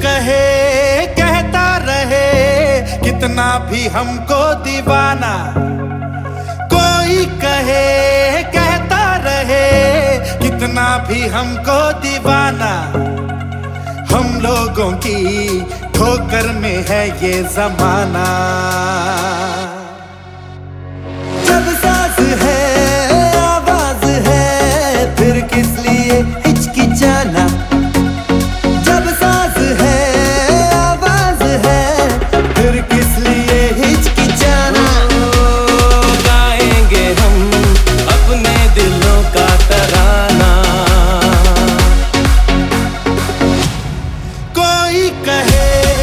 कहे कहता रहे कितना भी हमको दीवाना, कोई कहे कहता रहे कितना भी हमको दीवाना। हम लोगों की ठोकर में है ये जमाना। जब साज है आवाज है फिर किस लिए हिचकिचाना। जब साज है आवाज है फिर किस लिए हिचकिचाना। गाएंगे हम अपने दिलों का तराना। कोई कहे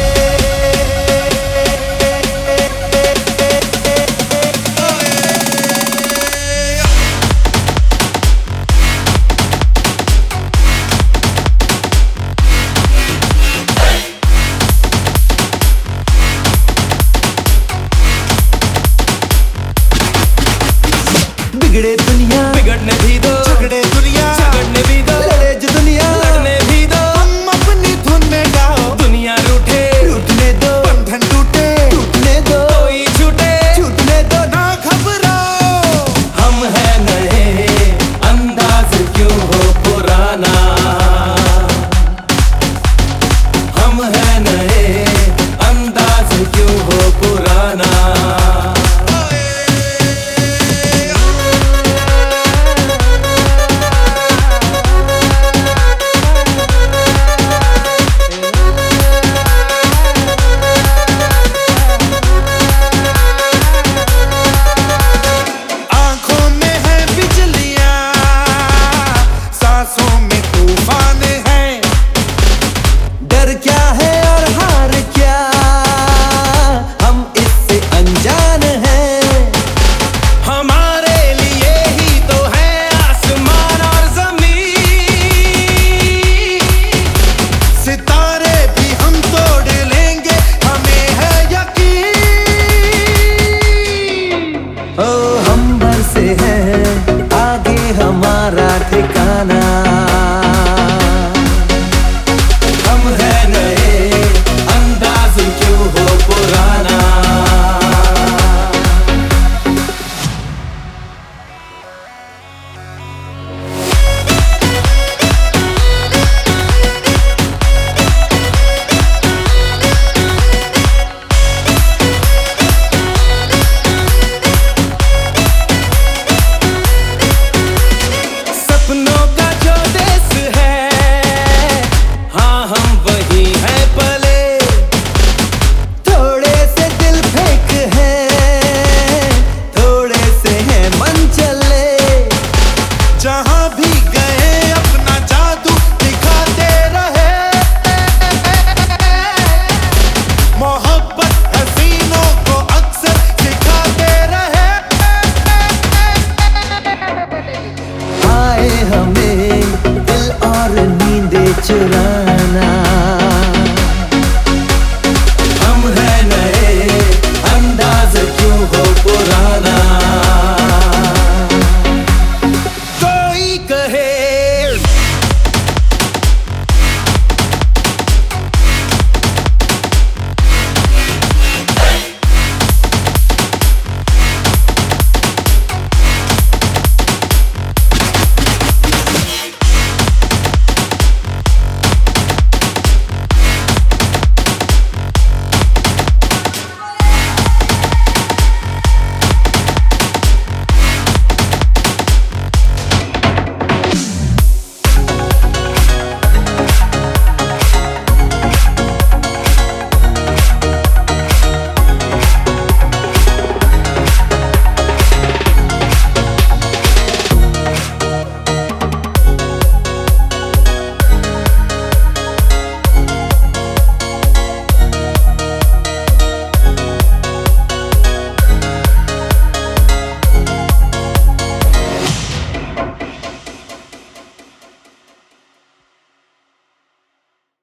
बिगड़े दुनिया बिगड़ने भी दो, झगड़े दुनिया झगड़ने भी दो, लड़े जो दुनिया लड़ने भी दो। हम अपनी धुन में गाओ, दुनिया रूठे टूटने दो, बंधन टूटे टूटने दो, कोई छूटे छूटने दो, ना घबराओ। हम है नए अंदाज क्यों हो पुराना। हम है नए अंदाज क्यों हो पुराना। क्या है और हार क्या हम इससे अनजान हैं। हमारे लिए ही तो है आसमान और जमीन। सितारे भी हम तोड़ लेंगे हमें है यकीन। ओ हम बरसे हैं आगे हमारा ठिकाना। हम है नए अंदाज क्यों हो पुराना। सपनों का जो देश है, हाँ हम वही हैं।